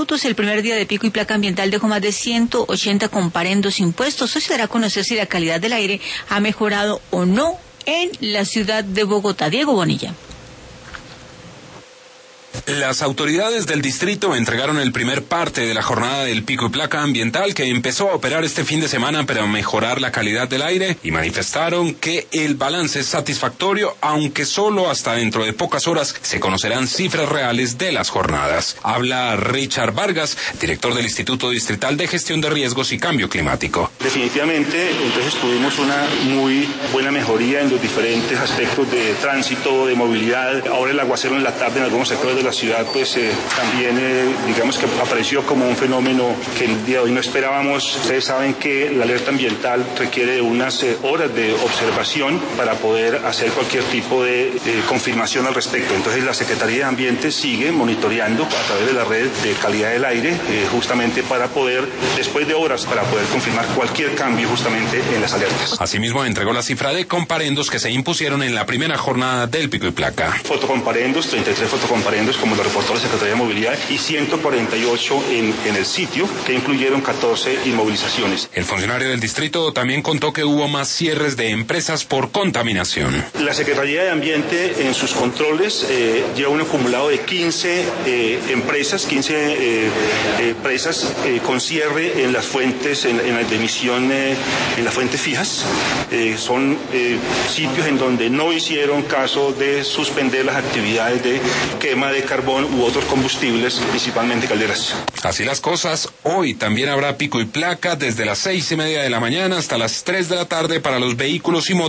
minutos. El primer día de pico y placa ambiental dejó más de 180 comparendos impuestos. Hoy se dará a conocer si la calidad del aire ha mejorado o no en la ciudad de Bogotá. Diego Bonilla. Las autoridades del distrito entregaron el primer parte de la jornada del pico y placa ambiental que empezó a operar este fin de semana para mejorar la calidad del aire y manifestaron que el balance es satisfactorio, aunque solo hasta dentro de pocas horas se conocerán cifras reales de las jornadas. Habla Richard Vargas, director del Instituto Distrital de Gestión de Riesgos y Cambio Climático. Definitivamente, entonces tuvimos una muy buena mejoría en los diferentes aspectos de tránsito, de movilidad. Ahora el aguacero en la tarde en algunos sectores de la ciudad también digamos que apareció como un fenómeno que el día de hoy no esperábamos. Ustedes saben que la alerta ambiental requiere de unas horas de observación para poder hacer cualquier tipo de confirmación al respecto. Entonces la Secretaría de Ambiente sigue monitoreando a través de la red de calidad del aire justamente para poder, después de horas, para poder confirmar cualquier cambio justamente en las alertas. Asimismo entregó la cifra de comparendos que se impusieron en la primera jornada del pico y placa. Fotocomparendos, 33 fotocomparendos como lo reportó la Secretaría de Movilidad, y 148 en el sitio, que incluyeron 14 inmovilizaciones. El funcionario del distrito también contó que hubo más cierres de empresas por contaminación. La Secretaría de Ambiente en sus controles lleva un acumulado de 15 empresas con cierre en las fuentes, en la emisión, en las fuentes fijas. Son sitios en donde no hicieron caso de suspender las actividades de quema de carbón u otros combustibles, principalmente calderas. Así las cosas, hoy también habrá pico y placa desde las 6:30 de la mañana hasta las 3 de la tarde para los vehículos y motos